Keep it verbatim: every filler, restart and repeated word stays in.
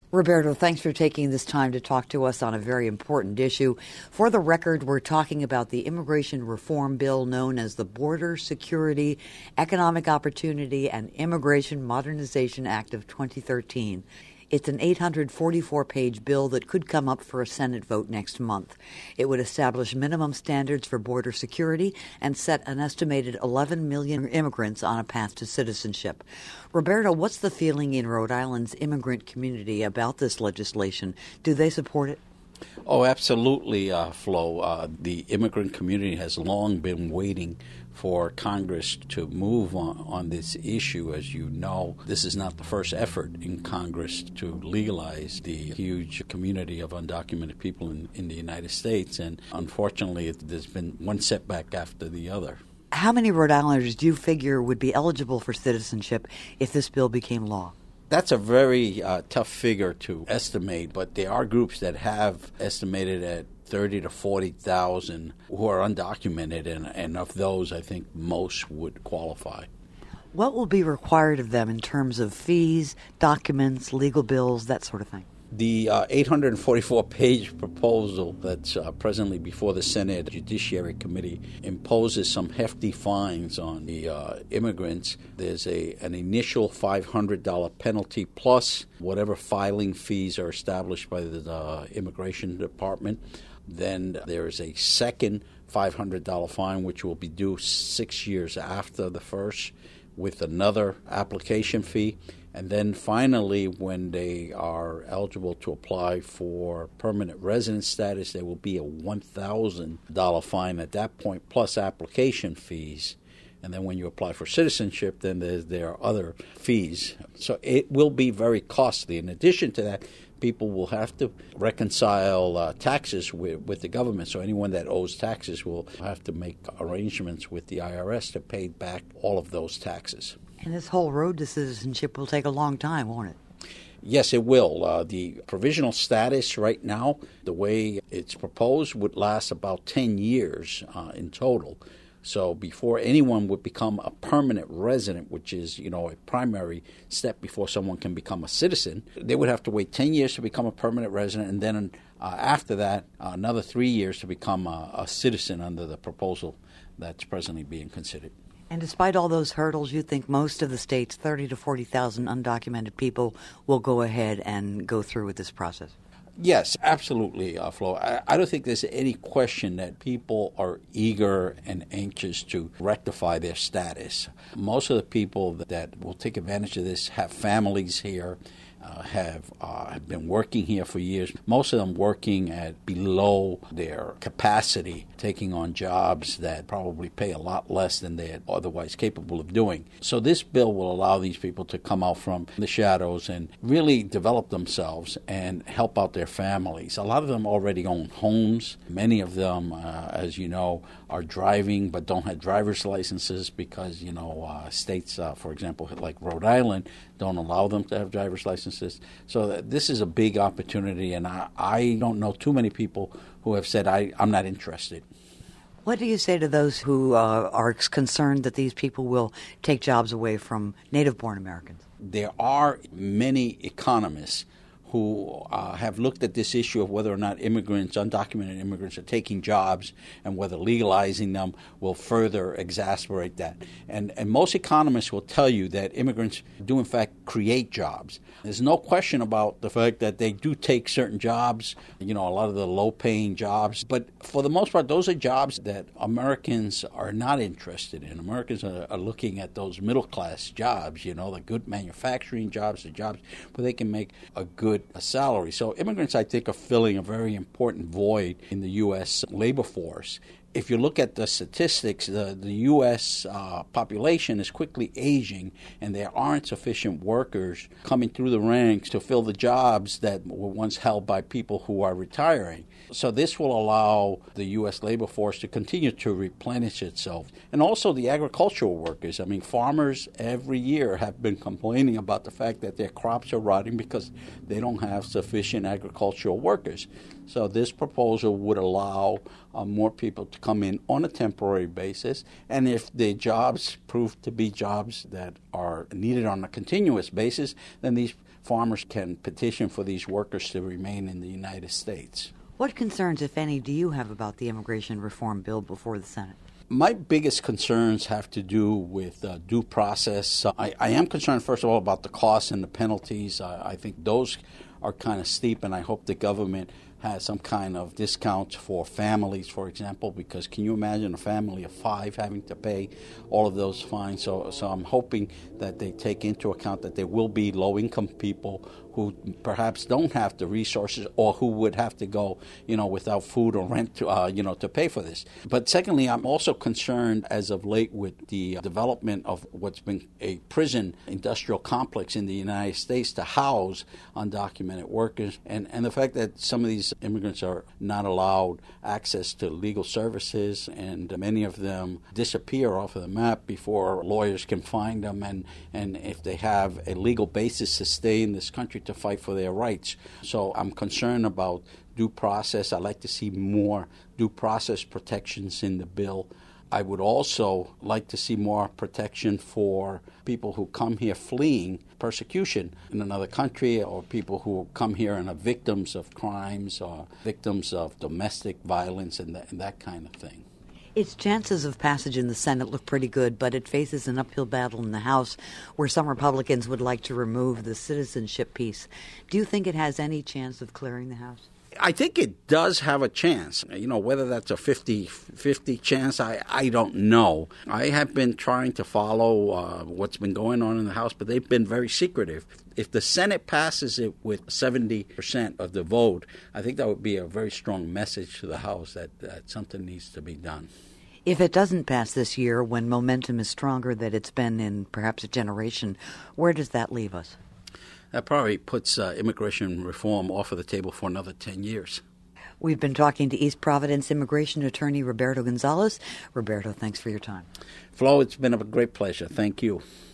Roberto, thanks for taking this time to talk to us on a very important issue. For the record, we're talking about the immigration reform bill known as the Border Security, Economic Opportunity, and Immigration Modernization Act of twenty thirteen. It's an eight hundred forty-four page bill that could come up for a Senate vote next month. It would establish minimum standards for border security and set an estimated eleven million immigrants on a path to citizenship. Roberto, what's the feeling in Rhode Island's immigrant community about this legislation? Do they support it? Oh, absolutely, uh, Flo. Uh, the immigrant community has long been waiting for Congress to move on, on this issue. As you know, this is not the first effort in Congress to legalize the huge community of undocumented people in, in the United States. And unfortunately, it, there's been one setback after the other. How many Rhode Islanders do you figure would be eligible for citizenship if this bill became law? That's a very uh, tough figure to estimate, but there are groups that have estimated at thirty to forty thousand who are undocumented, and, and of those, I think most would qualify. What will be required of them in terms of fees, documents, legal bills, that sort of thing? The uh, eight hundred forty-four page proposal that's uh, presently before the Senate Judiciary Committee imposes some hefty fines on the uh, immigrants. There's a an initial five hundred dollars penalty plus whatever filing fees are established by the uh, Immigration Department. Then there's a second five hundred dollars fine, which will be due six years after the first, with another application fee. And then finally, when they are eligible to apply for permanent resident status, there will be a one thousand dollars fine at that point, plus application fees. And then when you apply for citizenship, then there's, there are other fees. So it will be very costly. In addition to that, people will have to reconcile uh, taxes with, with the government. So anyone that owes taxes will have to make arrangements with the I R S to pay back all of those taxes. And this whole road to citizenship will take a long time, won't it? Yes, it will. Uh, the provisional status right now, the way it's proposed, would last about ten years uh, in total. So before anyone would become a permanent resident, which is, you know, a primary step before someone can become a citizen, they would have to wait ten years to become a permanent resident, and then uh, after that, uh, another three years to become a, a citizen under the proposal that's presently being considered. And despite all those hurdles, you think most of the state's thirty to forty thousand undocumented people will go ahead and go through with this process? Yes, absolutely, uh, Flo. I, I don't think there's any question that people are eager and anxious to rectify their status. Most of the people that, that will take advantage of this have families here, uh, have uh, have been working here for years. Most of them working at below their capacity, taking on jobs that probably pay a lot less than they're otherwise capable of doing. So this bill will allow these people to come out from the shadows and really develop themselves and help out their families. A lot of them already own homes. Many of them, uh, as you know, are driving but don't have driver's licenses because, you know, uh, states, uh, for example, like Rhode Island, don't allow them to have driver's licenses. So this is a big opportunity, and I, I don't know too many people who have said, I, I'm not interested. What do you say to those who uh, are concerned that these people will take jobs away from native-born Americans? There are many economists who uh, have looked at this issue of whether or not immigrants, undocumented immigrants, are taking jobs and whether legalizing them will further exacerbate that. And, and most economists will tell you that immigrants do, in fact, create jobs. There's no question about the fact that they do take certain jobs, you know, a lot of the low-paying jobs. But for the most part, those are jobs that Americans are not interested in. Americans are, are looking at those middle-class jobs, you know, the good manufacturing jobs, the jobs where they can make a good a salary. So immigrants, I think, are filling a very important void in the U S labor force. If you look at the statistics, the, the U S uh, population is quickly aging, and there aren't sufficient workers coming through the ranks to fill the jobs that were once held by people who are retiring. So this will allow the U S labor force to continue to replenish itself. And also the agricultural workers. I mean, farmers every year have been complaining about the fact that their crops are rotting because they don't have sufficient agricultural workers. So this proposal would allow uh, more people to come in on a temporary basis. And if the jobs prove to be jobs that are needed on a continuous basis, then these farmers can petition for these workers to remain in the United States. What concerns, if any, do you have about the immigration reform bill before the Senate? My biggest concerns have to do with uh, due process. Uh, I, I am concerned, first of all, about the costs and the penalties. Uh, I think those are kind of steep, and I hope the government has some kind of discounts for families, for example, because can you imagine a family of five having to pay all of those fines? So, so I'm hoping that they take into account that there will be low-income people who perhaps don't have the resources or who would have to go, you know, without food or rent, to, uh, you know, to pay for this. But secondly, I'm also concerned as of late with the development of what's been a prison industrial complex in the United States to house undocumented workers, and, and the fact that some of these immigrants are not allowed access to legal services, and many of them disappear off of the map before lawyers can find them, and, and if they have a legal basis to stay in this country to fight for their rights. So I'm concerned about due process. I'd like to see more due process protections in the bill. I would also like to see more protection for people who come here fleeing persecution in another country, or people who come here and are victims of crimes or victims of domestic violence and that, and that kind of thing. Its chances of passage in the Senate look pretty good, but it faces an uphill battle in the House where some Republicans would like to remove the citizenship piece. Do you think it has any chance of clearing the House? I think it does have a chance. You know, whether that's a fifty-fifty chance, I, I don't know. I have been trying to follow uh, what's been going on in the House, but they've been very secretive. If the Senate passes it with seventy percent of the vote, I think that would be a very strong message to the House that, that something needs to be done. If it doesn't pass this year, when momentum is stronger than it's been in perhaps a generation, where does that leave us? That probably puts uh, immigration reform off of the table for another ten years. We've been talking to East Providence immigration attorney Roberto Gonzalez. Roberto, thanks for your time. Flo, it's been a great pleasure. Thank you.